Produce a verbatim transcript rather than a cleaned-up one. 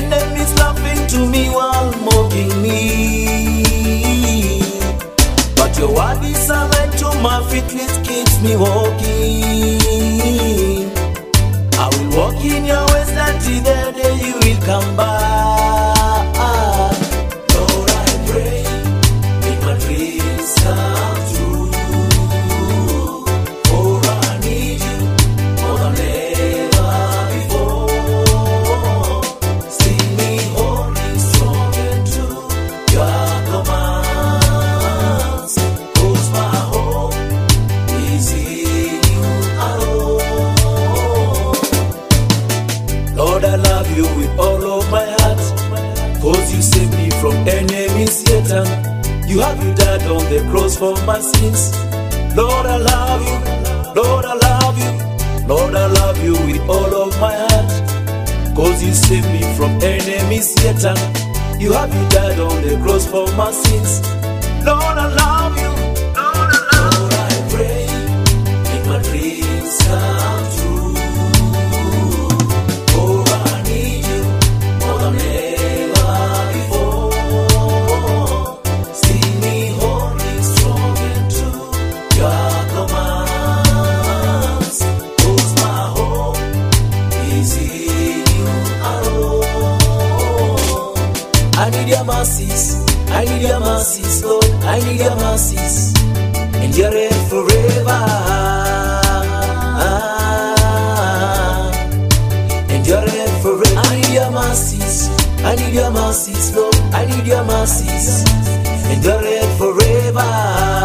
enemies laughing to me while mocking me. But your word is a light to my feet, it keeps me walking. I will walk in your ways until the day you will come back. Lord, I pray, make my dreams come true. For I need you more than ever before. See me holding strong into your commands. 'Cause my hope is in you alone. Lord, I love you with all of my heart, 'cause you saved me from enemies, Satan. You have you died on the cross for my sins. Lord, I love you. Lord, I love you. Lord, I love you with all of my heart, 'cause you saved me from enemies, Satan. You have you died on the cross for my sins. Lord, I love you. Lord, I love you. Lord, I pray, make my dreams come true. For I need you more than ever before. See me holding strong into your commands. 'Cause my hope is in you alone. I need your mercies, I need your mercies, Lord, I need your mercies, and you're it forever. And you're it forever. I need your mercies, I need your mercies, Lord, I need your mercies, and you're it forever.